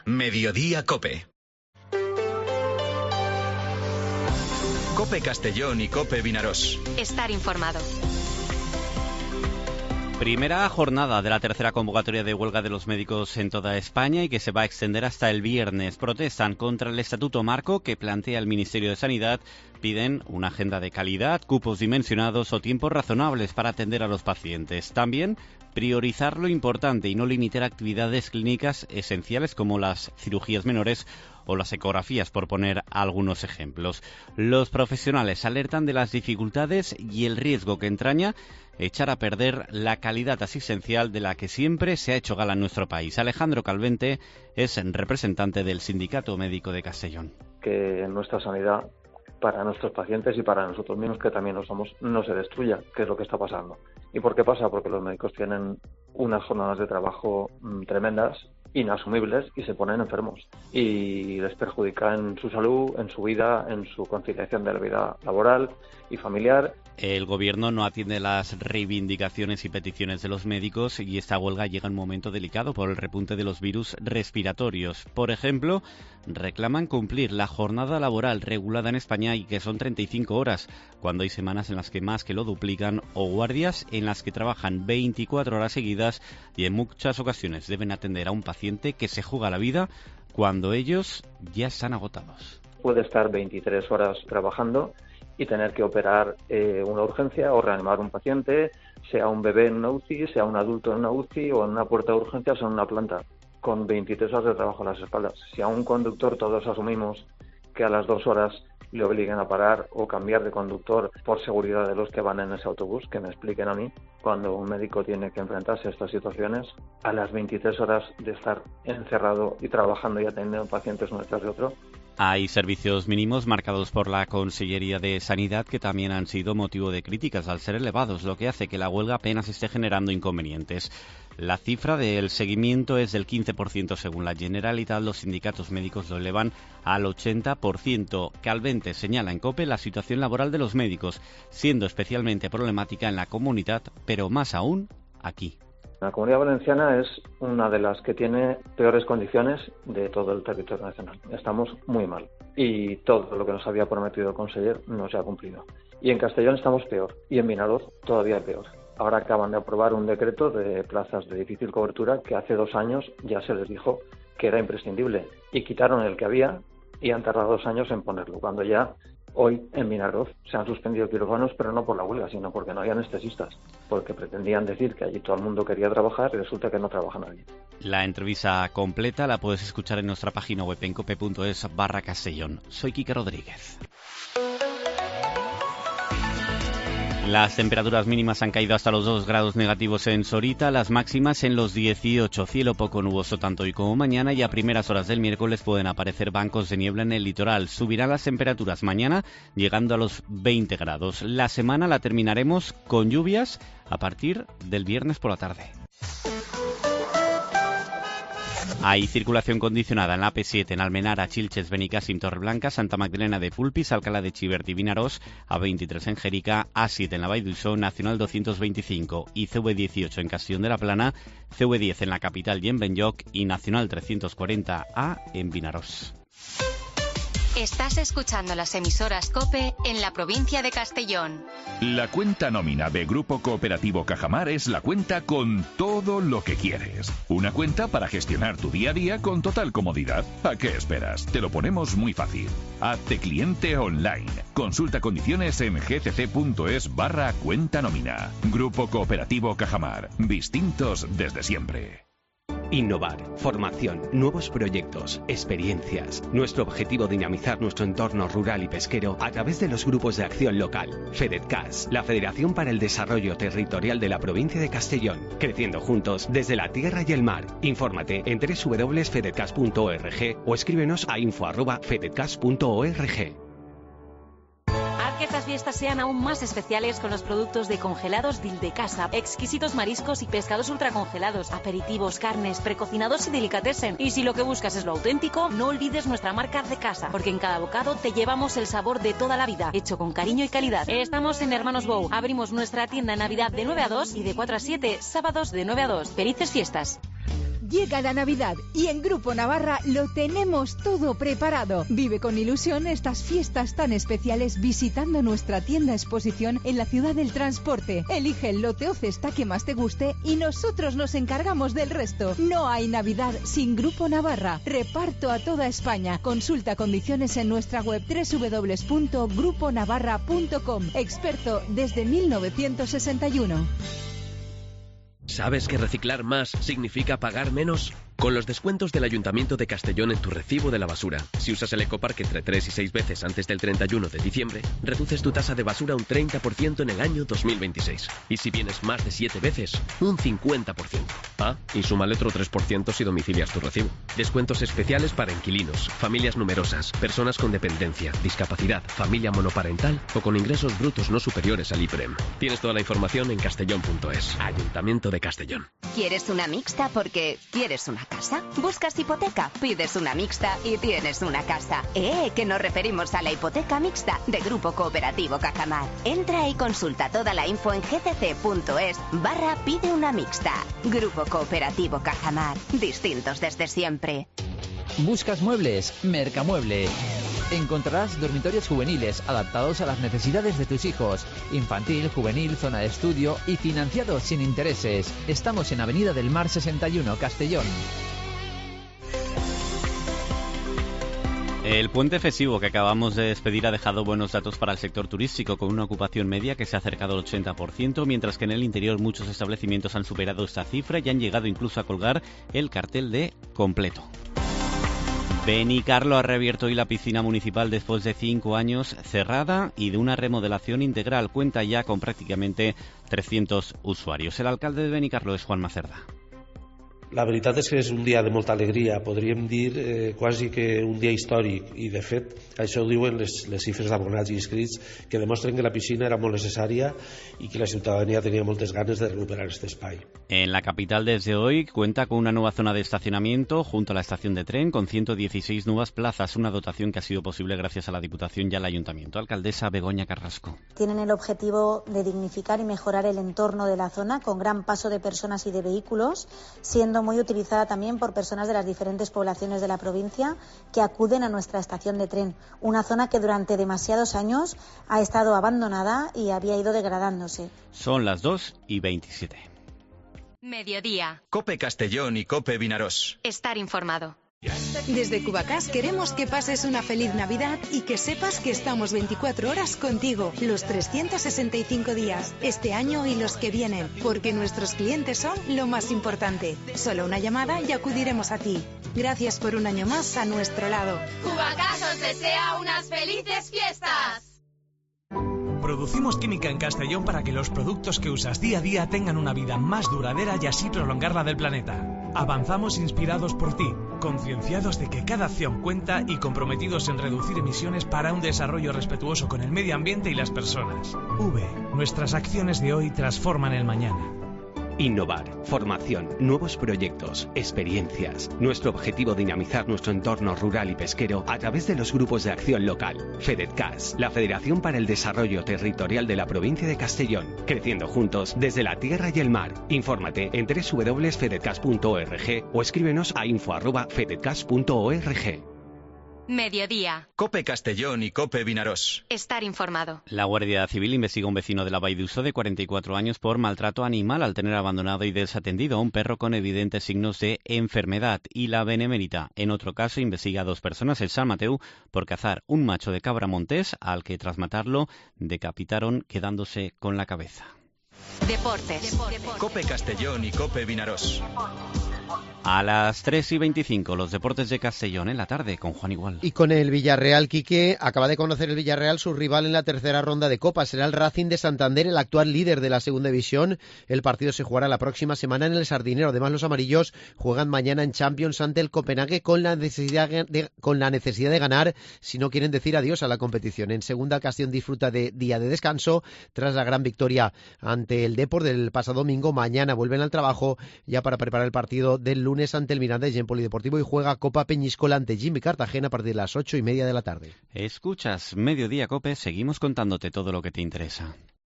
Mediodía Cope. Cope Castellón y Cope Vinarós. Estar informado. Primera jornada de la tercera convocatoria de huelga de los médicos en toda España y que se va a extender hasta el viernes. Protestan contra el estatuto marco que plantea el Ministerio de Sanidad. Piden una agenda de calidad, cupos dimensionados o tiempos razonables para atender a los pacientes. También priorizar lo importante y no limitar actividades clínicas esenciales como las cirugías menores o las ecografías, por poner algunos ejemplos. Los profesionales alertan de las dificultades y el riesgo que entraña echar a perder la calidad asistencial de la que siempre se ha hecho gala en nuestro país. Alejandro Calvente es representante del Sindicato Médico de Castellón. Que nuestra sanidad, para nuestros pacientes y para nosotros mismos, que también lo somos, no se destruya, que es lo que está pasando. ¿Y por qué pasa? Porque los médicos tienen unas jornadas de trabajo tremendas, inasumibles, y se ponen enfermos. Y les perjudica en su salud, en su vida, en su conciliación de la vida laboral y familiar. El gobierno no atiende las reivindicaciones y peticiones de los médicos y esta huelga llega en un momento delicado por el repunte de los virus respiratorios. Por ejemplo, reclaman cumplir la jornada laboral regulada en España y que son 35 horas, cuando hay semanas en las que más que lo duplican o guardias en las que trabajan 24 horas seguidas y en muchas ocasiones deben atender a un paciente que se juega la vida cuando ellos ya están agotados. Puede estar 23 horas trabajando y tener que operar una urgencia o reanimar un paciente, sea un bebé en una UCI, sea un adulto en una UCI o en una puerta de urgencias o en una planta, con 23 horas de trabajo en las espaldas. Si a un conductor todos asumimos que a las 2 horas le obliguen a parar o cambiar de conductor por seguridad de los que van en ese autobús, que me expliquen a mí, cuando un médico tiene que enfrentarse a estas situaciones, a las 23 horas de estar encerrado y trabajando y atendiendo pacientes uno detrás de otro. Hay servicios mínimos marcados por la Consellería de Sanidad que también han sido motivo de críticas al ser elevados, lo que hace que la huelga apenas esté generando inconvenientes. La cifra del seguimiento es del 15% según la Generalitat. Los sindicatos médicos lo elevan al 80%. Calvente señala en COPE la situación laboral de los médicos, siendo especialmente problemática en la comunidad, pero más aún aquí. La Comunidad Valenciana es una de las que tiene peores condiciones de todo el territorio nacional. Estamos muy mal y todo lo que nos había prometido el conseller no se ha cumplido. Y en Castellón estamos peor y en Vinarós todavía peor. Ahora acaban de aprobar un decreto de plazas de difícil cobertura que hace 2 años ya se les dijo que era imprescindible y quitaron el que había y han tardado 2 años en ponerlo, cuando ya hoy en Vinarós se han suspendido quirófanos, pero no por la huelga, sino porque no hay anestesistas, porque pretendían decir que allí todo el mundo quería trabajar y resulta que no trabaja nadie. La entrevista completa la puedes escuchar en nuestra página web en cope.es/Castellón. Soy Quique Rodríguez. Las temperaturas mínimas han caído hasta los 2 grados negativos en Sorita, las máximas en los 18. Cielo poco nuboso tanto hoy como mañana y a primeras horas del miércoles pueden aparecer bancos de niebla en el litoral. Subirán las temperaturas mañana llegando a los 20 grados. La semana la terminaremos con lluvias a partir del viernes por la tarde. Hay circulación condicionada en la AP7 en Almenara, Chilches, Benicàssim, Torreblanca, Santa Magdalena de Fulpis, Alcalá de Xivert y Vinarós, A23 en Jerica, A7 en la Vall d'Uixó, Nacional 225 y CV18 en Castellón de la Plana, CV10 en la capital y en Benlloc y Nacional 340A en Vinarós. Estás escuchando las emisoras COPE en la provincia de Castellón. La cuenta nómina de Grupo Cooperativo Cajamar es la cuenta con todo lo que quieres. Una cuenta para gestionar tu día a día con total comodidad. ¿A qué esperas? Te lo ponemos muy fácil. Hazte cliente online. Consulta condiciones en gcc.es/cuenta nómina. Grupo Cooperativo Cajamar. Distintos desde siempre. Innovar, formación, nuevos proyectos, experiencias. Nuestro objetivo: dinamizar nuestro entorno rural y pesquero a través de los grupos de acción local. FEDETCAS, la Federación para el Desarrollo Territorial de la Provincia de Castellón. Creciendo juntos desde la tierra y el mar. Infórmate en www.fedetcas.org o escríbenos a info@fedetcas.org. Que estas fiestas sean aún más especiales con los productos de congelados Dil de Casa, exquisitos mariscos y pescados ultracongelados, aperitivos, carnes, precocinados y delicatessen. Y si lo que buscas es lo auténtico, no olvides nuestra marca de casa, porque en cada bocado te llevamos el sabor de toda la vida, hecho con cariño y calidad. Estamos en Hermanos Bou. Abrimos nuestra tienda en Navidad de 9 a 2 y de 4 a 7, sábados de 9 a 2. ¡Felices fiestas! Llega la Navidad y en Grupo Navarra lo tenemos todo preparado. Vive con ilusión estas fiestas tan especiales visitando nuestra tienda exposición en la ciudad del transporte. Elige el lote o cesta que más te guste y nosotros nos encargamos del resto. No hay Navidad sin Grupo Navarra. Reparto a toda España. Consulta condiciones en nuestra web www.gruponavarra.com. Experto desde 1961. ¿Sabes que reciclar más significa pagar menos? Con los descuentos del Ayuntamiento de Castellón en tu recibo de la basura, si usas el ecoparque entre 3 y 6 veces antes del 31 de diciembre, reduces tu tasa de basura un 30% en el año 2026. Y si vienes más de 7 veces, un 50%. Ah, y súmale otro 3% si domicilias tu recibo. Descuentos especiales para inquilinos, familias numerosas, personas con dependencia, discapacidad, familia monoparental o con ingresos brutos no superiores al IPREM. Tienes toda la información en castellón.es. Ayuntamiento de Castellón. ¿Quieres una mixta porque quieres una casa? ¿Buscas hipoteca? Pides una mixta y tienes una casa. Que nos referimos a la hipoteca mixta de Grupo Cooperativo Cajamar. Entra y consulta toda la info en gcc.es/pide una mixta. Grupo Cooperativo Cajamar. Distintos desde siempre. ¿Buscas muebles? Mercamueble. Encontrarás dormitorios juveniles adaptados a las necesidades de tus hijos. Infantil, juvenil, zona de estudio y financiados sin intereses. Estamos en Avenida del Mar 61, Castellón. El puente festivo que acabamos de despedir ha dejado buenos datos para el sector turístico, con una ocupación media que se ha acercado al 80%, mientras que en el interior muchos establecimientos han superado esta cifra y han llegado incluso a colgar el cartel de completo. Benicarló ha reabierto hoy la piscina municipal después de 5 años cerrada y de una remodelación integral. Cuenta ya con prácticamente 300 usuarios. El alcalde de Benicarló es Juan Macerda. La veritat és que és un dia de molta alegria, podríem dir quasi que un dia històric, i de fet això ho diuen les xifres d'abonats i inscrits, que demostren que la piscina era molt necessària y que la ciudadanía tenía muchas ganas de recuperar este espacio. En la capital desde hoy cuenta con una nueva zona de estacionamiento junto a la estación de tren con 116 nuevas plazas, una dotación que ha sido posible gracias a la Diputación y al Ayuntamiento. Alcaldesa Begoña Carrasco. Tienen el objetivo de dignificar y mejorar el entorno de la zona con gran paso de personas y de vehículos, siendo muy utilizada también por personas de las diferentes poblaciones de la provincia que acuden a nuestra estación de tren, una zona que durante demasiados años ha estado abandonada y había ido degradándose. Son las 2:27. Mediodía. COPE Castellón y COPE Vinarós. Estar informado. Desde Cubacas queremos que pases una feliz Navidad y que sepas que estamos 24 horas contigo, los 365 días, este año y los que vienen, porque nuestros clientes son lo más importante. Solo una llamada y acudiremos a ti. Gracias por un año más a nuestro lado. Cubacas os desea unas felices fiestas. Producimos química en Castellón para que los productos que usas día a día tengan una vida más duradera y así prolongarla del planeta. Avanzamos inspirados por ti, concienciados de que cada acción cuenta y comprometidos en reducir emisiones para un desarrollo respetuoso con el medio ambiente y las personas. Nuestras acciones de hoy transforman el mañana. Innovar, formación, nuevos proyectos, experiencias. Nuestro objetivo: dinamizar nuestro entorno rural y pesquero a través de los grupos de acción local. FedetCas, la Federación para el Desarrollo Territorial de la Provincia de Castellón. Creciendo juntos desde la tierra y el mar. Infórmate en www.fedetcas.org o escríbenos a info@fedetcas.org. Mediodía. COPE Castellón y COPE Vinarós. Estar informado. La Guardia Civil investiga a un vecino de la Vall d'Uixó de 44 años por maltrato animal al tener abandonado y desatendido a un perro con evidentes signos de enfermedad. Y la Benemérita, en otro caso, investiga a 2 personas en San Mateu por cazar un macho de cabra montés al que tras matarlo decapitaron quedándose con la cabeza. Deportes. COPE Castellón y COPE Vinarós. A las 3:25, los deportes de Castellón en la tarde con Juan Igual. Y con el Villarreal, Quique, acaba de conocer el Villarreal su rival en la tercera ronda de Copa. Será el Racing de Santander, el actual líder de la segunda división. El partido se jugará la próxima semana en el Sardinero. Además, los amarillos juegan mañana en Champions ante el Copenhague con la necesidad de ganar si no quieren decir adiós a la competición. En segunda, Castellón disfruta de día de descanso tras la gran victoria ante el Depor del pasado domingo. Mañana vuelven al trabajo ya para preparar el partido del lunes ante el Miranda y en Polideportivo, y juega Copa Peñíscola ante Jimmy Cartagena a partir de las 8:30 de la tarde. Escuchas Mediodía Cope, seguimos contándote todo lo que te interesa.